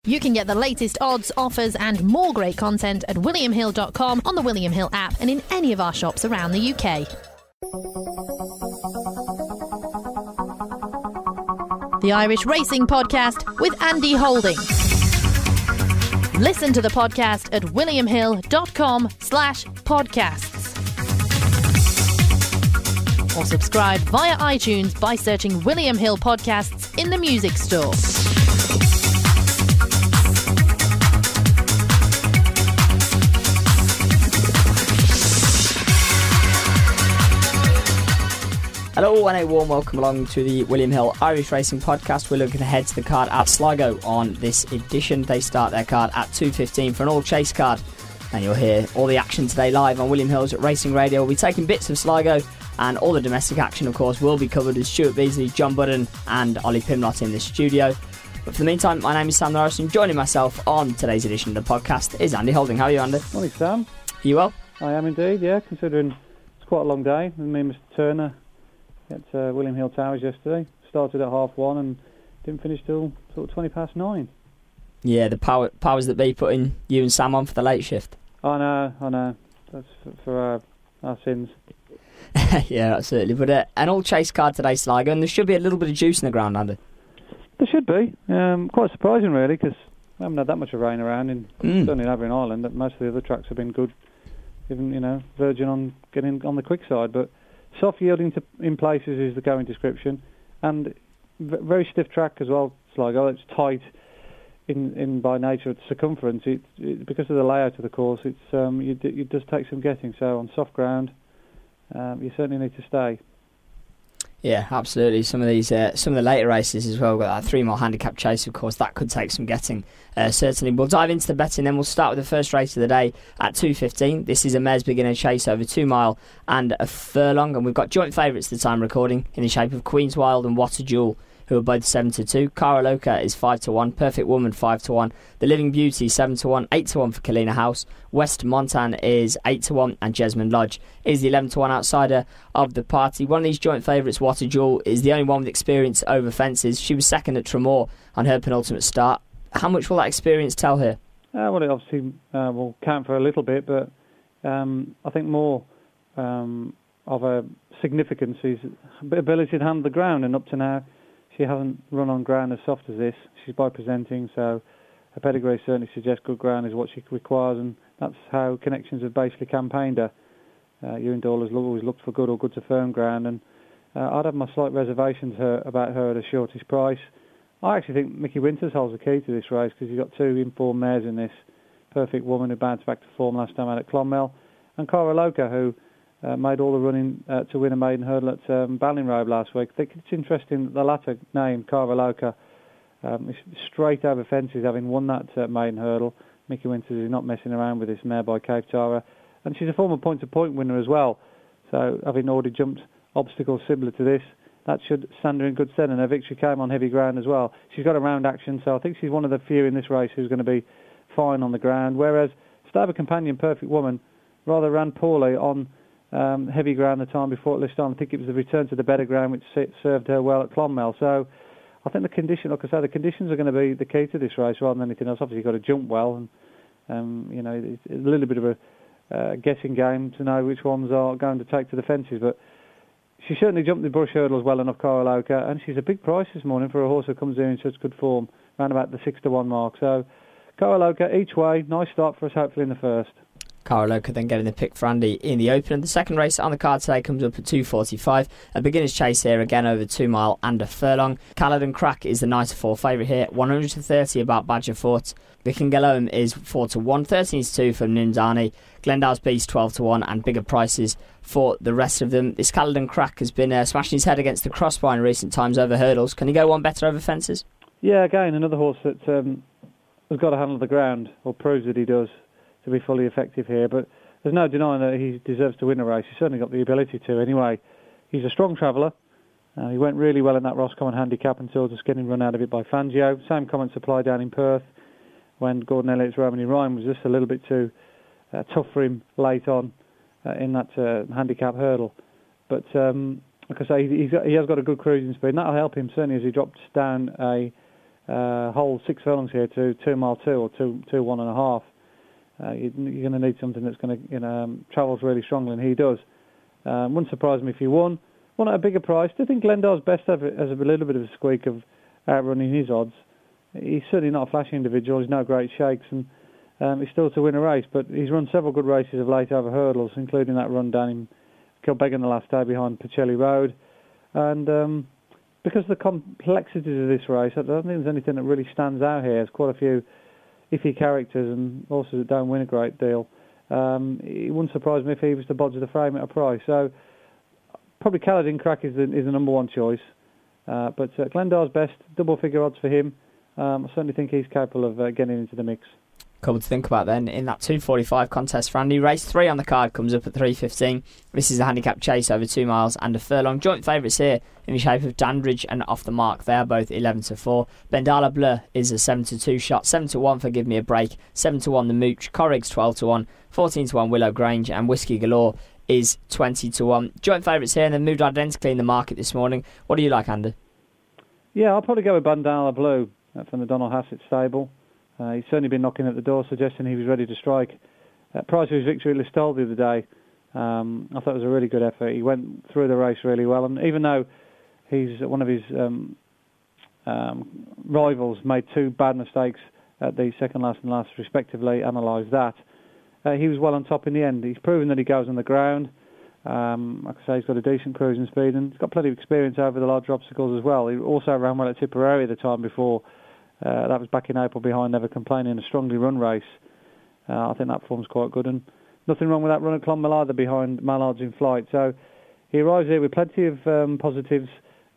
You can get the latest odds, offers and more great content at williamhill.com, on the William Hill app and in any of our shops around the UK. The Irish Racing Podcast with Andy Holding. Listen to the podcast at williamhill.com/podcasts. Or subscribe via iTunes by searching William Hill Podcasts in the music store. Hello and a warm welcome along to the William Hill Irish Racing Podcast. We're looking ahead to the card at Sligo on this edition. They start their card at 2:15 for an all-chase card. And you'll hear all the action today live on William Hill's Racing Radio. We'll be taking bits of Sligo, and all the domestic action, of course, will be covered with Stuart Beasley, John Budden and Ollie Pimlott in the studio. But for the meantime, my name is Sam Norris, and joining myself on today's edition of the podcast is Andy Holding. How are you, Andy? Morning, Sam. Are you well? I am indeed, yeah, considering it's quite a long day. And me and Mr Turner at William Hill Towers yesterday. Started at 1:30 and didn't finish till sort of 9:20. Yeah, the powers that be putting you and Sam on for the late shift. I know. That's for our sins. Yeah, absolutely. But an all-chase card today, Sligo, and there should be a little bit of juice in the ground, Andy. There should be. Quite surprising, really, because we haven't had that much of rain around, certainly over in Ireland. Most of the other tracks have been good, even, verging on getting on the quick side. But soft yielding in places is the going description, and very stiff track as well, Sligo. It's tight in by nature its circumference. Because of the layout of the course, it does take some getting. So on soft ground, you certainly need to stay. Yeah, absolutely. Some of the later races as well. We've got that 3 mile handicap chase, of course. That could take some getting. Certainly, we'll dive into the betting. Then we'll start with the first race of the day at 2:15. This is a mares beginner chase over 2 mile and a furlong, and we've got joint favourites at the time recording in the shape of Queen's Wild and What a Jewel, who are both 7-2. Cara Loca is 5-1. Perfect Woman 5-1. The Living Beauty 7-1. 8-1 for Kalina House. West Montan is 8-1, and Jesmond Lodge is the 11-1 outsider of the party. One of these joint favourites, What a Jewel, is the only one with experience over fences. She was second at Tremor on her penultimate start. How much will that experience tell her? Well, it obviously will count for a little bit, but I think more of a significance is ability to handle the ground, and up to now she hasn't run on ground as soft as this. She's by presenting, so her pedigree certainly suggests good ground is what she requires, and that's how Connections have basically campaigned her. Ewan Doyle has always looked for good or good to firm ground, and I'd have my slight reservations about her at a shortish price. I actually think Mickey Winters holds the key to this race, because you've got 2 informed mares in this. Perfect Woman, who bounced back to form last time out at Clonmel, and Cara Loca, who made all the running to win a maiden hurdle at Ballinrobe last week. I think it's interesting that the latter name, Cara Loca, is straight over fences, having won that maiden hurdle. Mickey Winters is not messing around with this mare by Cape Tara, and she's a former point-to-point winner as well. So having already jumped obstacles similar to this, that should stand her in good stead, and her victory came on heavy ground as well. She's got a round action, so I think she's one of the few in this race who's going to be fine on the ground, whereas Stable Companion, Perfect Woman, rather ran poorly on heavy ground the time before it listed on. I think it was the return to the better ground which served her well at Clonmel. So I think the conditions are going to be the key to this race rather than anything else. Obviously, you've got to jump well, and it's a little bit of a guessing game to know which ones are going to take to the fences. But she certainly jumped the brush hurdles well enough, Cara Loca, and she's a big price this morning for a horse who comes in such good form, around about the 6-1 mark. So Cara Loca each way, nice start for us hopefully in the first. Cara Loca then getting the pick for Andy in the open. The second race on the card today comes up at 2:45. A beginner's chase here, again over 2 mile and a furlong. Caledon Crack is the 9-4 favourite here. 130 about Badger Fort. Vikingalome is 4-1. 13-2 for Nundani. Glendale's Beast 12-1, and bigger prices for the rest of them. This Caledon Crack has been smashing his head against the crossbar in recent times over hurdles. Can he go one better over fences? Yeah, again, another horse that has got to handle the ground, or proves that he does, to be fully effective here. But there's no denying that he deserves to win a race. He's certainly got the ability to anyway. He's a strong traveller. He went really well in that Roscommon handicap until just getting run out of it by Fangio. Same comments apply down in Perth when Gordon Elliott's Romany Rhyme was just a little bit too tough for him late on in that handicap hurdle. But like I say, he has got a good cruising speed, and that'll help him certainly as he drops down a hold 6 furlongs here to 2 mile 2 or 2 1.5. You're going to need something that's going to travels really strongly, and he does. Wouldn't surprise me if he won at a bigger price. I think Glendar's Best has a little bit of a squeak of outrunning his odds. He's certainly not a flashy individual. He's no great shakes, and he's still to win a race. But he's run several good races of late over hurdles, including that run down in Kilbeggan the last day behind Pacelli Road. And because of the complexities of this race, I don't think there's anything that really stands out here. There's quite a few iffy characters and horses that don't win a great deal. It wouldn't surprise me if he was to bodge the frame at a price. So probably Caledon Crack is the number one choice. But Glendar's Best, double figure odds for him. I certainly think he's capable of getting into the mix. Couple to think about then in that 2:45 contest for Andy. Race 3 on the card comes up at 3:15. This is a handicap chase over 2 miles and a furlong. Joint favourites here in the shape of Dandridge and Off the Mark. They are both 11-4. Bendala Bleu is a 7-2 shot. 7-1 for Give Me a Break. 7-1 the Mooch. Corrig's 12-1. 14-1 Willow Grange, and Whiskey Galore is 20-1. Joint favourites here, and they've moved identically in the market this morning. What do you like, Andy? Yeah, I'll probably go with Bendala Bleu from the Donald Hassett stable. He's certainly been knocking at the door, suggesting he was ready to strike. Prior to his victory at Listowel the other day, I thought it was a really good effort. He went through the race really well, and even though he's one of his rivals made 2 bad mistakes at the second last and last respectively, analysed that, he was well on top in the end. He's proven that he goes on the ground. Like I say, he's got a decent cruising speed, and he's got plenty of experience over the large obstacles as well. He also ran well at Tipperary the time before. That was back in April behind Never Complaining, a strongly run race. I think that form's quite good, and nothing wrong with that run at Clonmel either behind Mallard's In Flight. So he arrives here with plenty of positives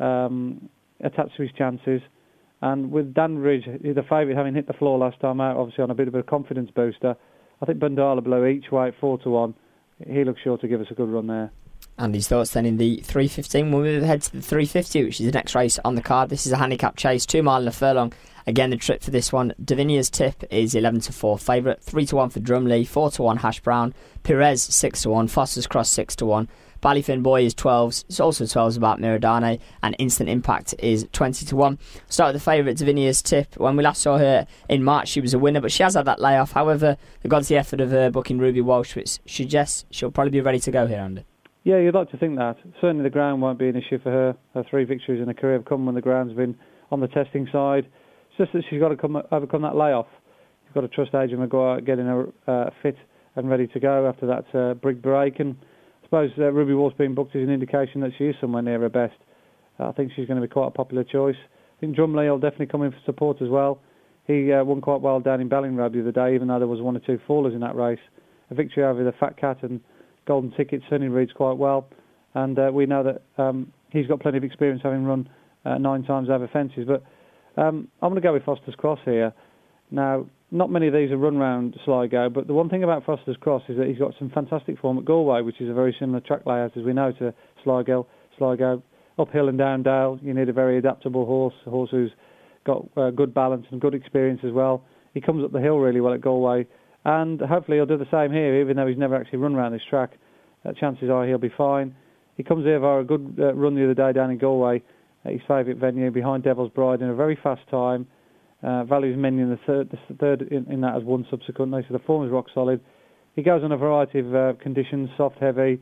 attached to his chances, and with Dandridge, the favourite, having hit the floor last time out, obviously on a bit of a confidence booster, I think Bendala Bleu each way at 4-1. He looks sure to give us a good run there. Andy's thoughts then in the 3:15. We'll move ahead to the 3:50, which is the next race on the card. This is a handicap chase, 2 mile and a furlong. Again, the trip for this one, Davinia's Tip is 11-4 favourite, 3-1 for Drumley, 4-1 Hash Brown, Perez 6-1, Foster's Cross 6-1, Ballyfin Boy is 12s, it's also 12s about Miradane, and Instant Impact is 20-1. Start with the favourite, Davinia's Tip. When we last saw her in March, she was a winner, but she has had that layoff. However, they've got the effort of her booking Ruby Walsh, which suggests she'll probably be ready to go here, Andy. Yeah, you'd like to think that. Certainly the ground won't be an issue for her. Her 3 victories in her career have come when the ground's been on the testing side. It's just that she's got to overcome that layoff. You've got to trust Adrian Maguire getting her fit and ready to go after that big break. And I suppose Ruby Walsh being booked is an indication that she is somewhere near her best. I think she's going to be quite a popular choice. I think Drumley will definitely come in for support as well. He won quite well down in Ballinrobe the other day, even though there was 1 or 2 fallers in that race. A victory over the Fat Cat and Golden Ticket certainly reads quite well, and we know that he's got plenty of experience having run 9 times over fences. But I'm going to go with Foster's Cross here. Now, not many of these are run round Sligo, but the one thing about Foster's Cross is that he's got some fantastic form at Galway, which is a very similar track layout, as we know, to Sligo. Sligo, uphill and down dale, you need a very adaptable horse, a horse who's got good balance and good experience as well. He comes up the hill really well at Galway, and hopefully he'll do the same here, even though he's never actually run around this track. Chances are he'll be fine. He comes here via a good run the other day down in Galway, his favourite venue, behind Devil's Bride in a very fast time. Values many in the third in that as 1 subsequently, so the form is rock solid. He goes on a variety of conditions, soft, heavy,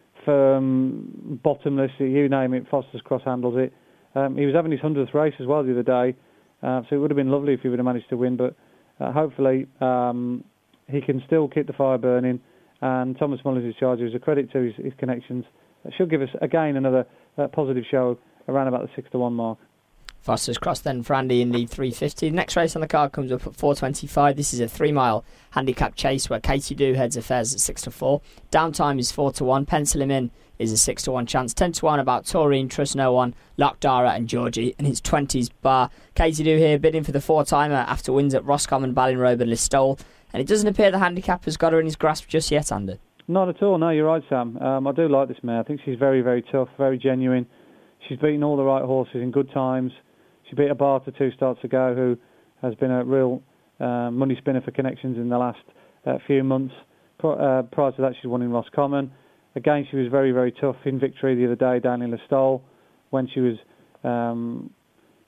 firm, bottomless, you name it, Foster's Cross handles it. He was having his 100th race as well the other day, so it would have been lovely if he would have managed to win, but hopefully he can still keep the fire burning, and Thomas Mullins is charged. Is a credit to his connections. That should give us, again, another positive show around about the 6-1 mark. Foster's Cross then for Andy in the 350. The next race on the card comes up at 4:25. This is a 3 mile handicap chase where Katie Doo heads affairs at 6-4. Downtime is 4-1. Pencil him in is a 6-1 chance. 10-1 about Taurine, Trust No One, Lockdara and Georgie, and his 20s bar. Katie Doo here bidding for the 4-timer after wins at Roscommon, Ballinrobe and Listowel. And it doesn't appear the handicap has got her in his grasp just yet, Andy. Not at all, no, you're right, Sam. I do like this mare. I think she's very, very tough, very genuine. She's beaten all the right horses in good times. She beat a Barter 2 starts ago, who has been a real money spinner for Connections in the last few months. Prior to that, she's won in Roscommon. Again, she was very, very tough in victory the other day down in Listowel when she was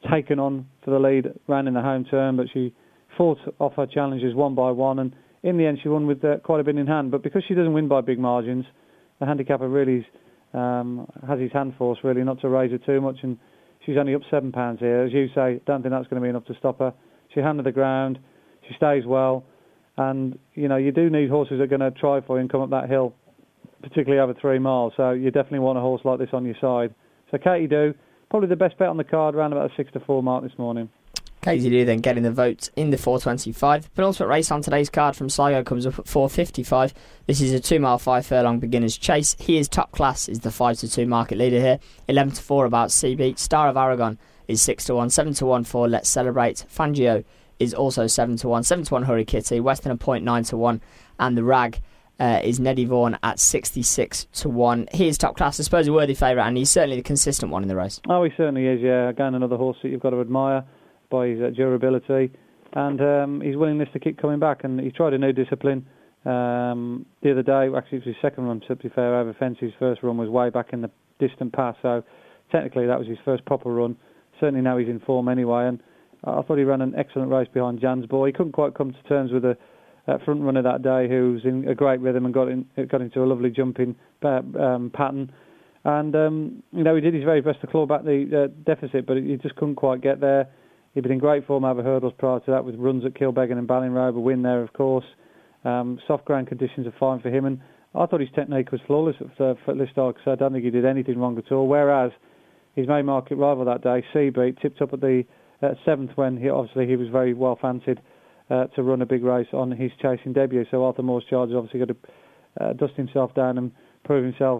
taken on for the lead, ran in the home turn, but she fought off her challenges one by one, and in the end she won with quite a bit in hand. But because she doesn't win by big margins, the handicapper really has his hand forced really not to raise her too much, and she's only up £7 here. As you say, don't think that's going to be enough to stop her. She handled the ground, she stays well, and you do need horses that are going to try for you and come up that hill, particularly over 3 miles. So you definitely want a horse like this on your side. So Katie Do, probably the best bet on the card, around about a 6-4 mark this morning. Katie Do then getting the vote in the 4:25. Penultimate race on today's card from Sligo comes up at 4:55. This is a 2 mile 5 furlong beginner's chase. He is top class, is the 5-2 market leader here. 11-4 About Seabeat. Star of Aragon is 6-1. 7-1 for Let's Celebrate. Fangio is also 7-1. 7-1 Hurry Kitty. Western a point 9-1. And the Rag is Neddy Vaughan at 66-1. He is top class, I suppose a worthy favourite, and he's certainly the consistent one in the race. Oh, he certainly is, yeah. Again, another horse that you've got to admire by his durability and his willingness to keep coming back. And he tried a new discipline the other day. Actually, it was his second run, to be fair, over fence. His first run was way back in the distant past, so technically that was his first proper run. Certainly now he's in form anyway, and I thought he ran an excellent race behind Jan's Boy. He couldn't quite come to terms with the front runner that day, who was in a great rhythm and got into a lovely jumping pattern. And he did his very best to claw back the deficit, but he just couldn't quite get there. He'd been in great form over hurdles prior to that, with runs at Kilbeggan and Ballinrobe, a win there, of course. Soft ground conditions are fine for him, and I thought his technique was flawless for Listar, so I don't think he did anything wrong at all. Whereas his main market rival that day, Seabeat, tipped up at the 7th when he was very well fancied to run a big race on his chasing debut. So Arthur Moore's charge is obviously got to dust himself down and prove himself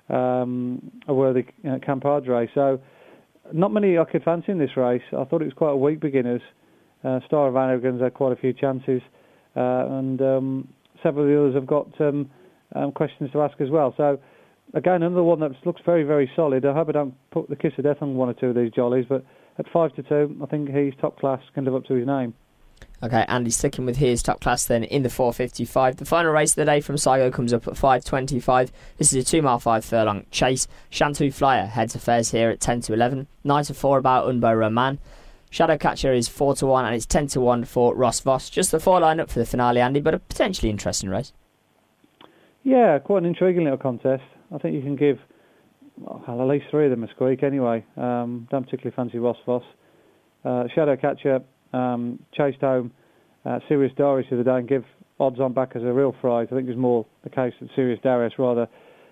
a worthy Campadre. So not many I could fancy in this race. I thought it was quite a weak beginners. Star of Aragon's had quite a few chances, and several of the others have got questions to ask as well. So again, another one that looks very, very solid. I hope I don't put the kiss of death on one or two of these jollies, but at 5-2, I think he's top class, can live up to his name. Okay, Andy, sticking with his top class then in the 4:55. The final race of the day from Sligo comes up at 5:25. This is a 2 mile 5 furlong chase. Shantou Flyer heads affairs here at 10-11. 9-4 About Unbo Roman. Shadowcatcher is 4-1, and it's 10-1 for Ross Voss. Just the 4 lineup for the finale, Andy, but a potentially interesting race. Yeah, quite an intriguing little contest. I think you can give at least 3 of them a squeak anyway. Don't particularly fancy Ross Voss. Shadowcatcher chased home Sirius Darius the other day and give odds on back as a real fright. I think it was more the case that Sirius Darius rather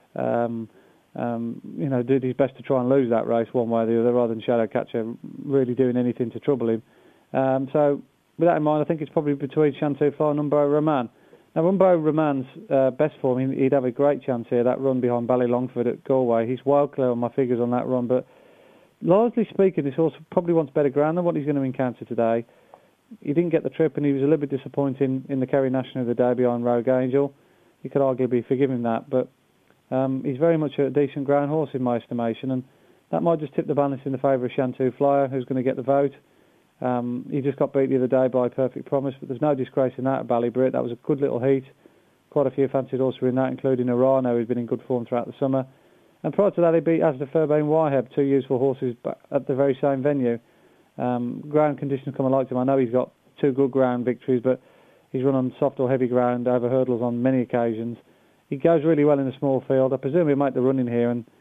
did his best to try and lose that race one way or the other, rather than Shadowcatcher really doing anything to trouble him. So with that in mind, I think it's probably between Shantou Flyer and Unbo Roman. Now, Unbo Roman's best form, he'd have a great chance here, that run behind Ballylongford at Galway. He's wild clear on my figures on that run, but largely speaking, this horse probably wants better ground than what he's going to encounter today. He didn't get the trip, and he was a little bit disappointing in the Kerry National of the day behind Rogue Angel. You could arguably forgive him that, but he's very much a decent ground horse in my estimation, and that might just tip the balance in the favour of Shantou Flyer, who's going to get the vote. He just got beat the other day by Perfect Promise, but there's no disgrace in that at Ballybrit. That was a good little heat. Quite a few fancied horses were in that, including Arano, who's been in good form throughout the summer. And prior to that, he beat Asda Fairbairn Waheb, 2 useful horses at the very same venue. Ground conditions come alike to him. I know he's got 2 good ground victories, but he's run on soft or heavy ground over hurdles on many occasions. He goes really well in a small field. I presume he'll make the run in here, and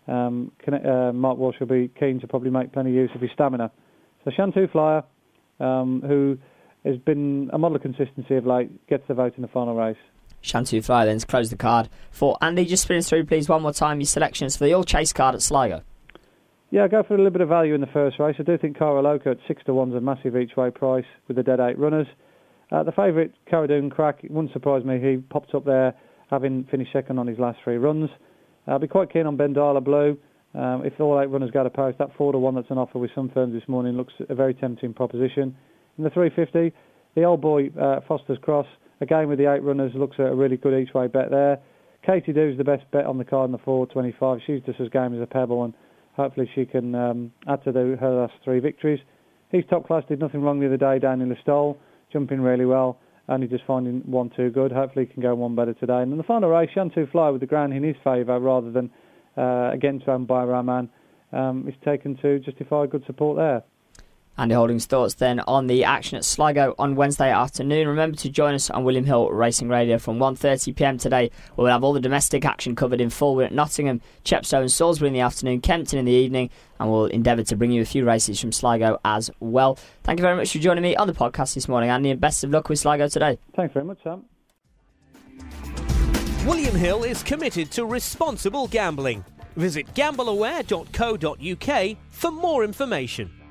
Mark Walsh will be keen to probably make plenty of use of his stamina. So Shantou Flyer, who has been a model of consistency of late, gets the vote in the final race. Shantou Flyer then to close the card for Andy. Just spin us through, please, one more time your selections for the all-chase card at Sligo. Yeah, I'll go for a little bit of value in the first race. I do think Cara Loca at 6-1 is a massive each-way price with the dead 8 runners. The favourite, Caradoon Crack, it wouldn't surprise me. He popped up there having finished second on his last 3 runs. I'll be quite keen on Bendala Blue. If all 8 runners go to post, that 4-1 that's on offer with some firms this morning looks a very tempting proposition. In the 350, the old boy Foster's Cross, again with the 8 runners, looks at a really good each-way bet there. Katie Doo's the best bet on the card in the 425. She's just as game as a pebble, and hopefully she can add to her last 3 victories. He's top class, did nothing wrong the other day down in Listowel, jumping really well, only just finding 1-2 good. Hopefully he can go 1 better today. And in the final race, Shantou Flyer with the ground in his favour rather than against Unbo Roman is taken to justify good support there. Andy Holding's thoughts then on the action at Sligo on Wednesday afternoon. Remember to join us on William Hill Racing Radio from 1:30pm today, where we'll have all the domestic action covered in full. We're at Nottingham, Chepstow and Salisbury in the afternoon, Kempton in the evening, and we'll endeavour to bring you a few races from Sligo as well. Thank you very much for joining me on the podcast this morning, Andy, and best of luck with Sligo today. Thanks very much, Sam. William Hill is committed to responsible gambling. Visit gambleaware.co.uk for more information.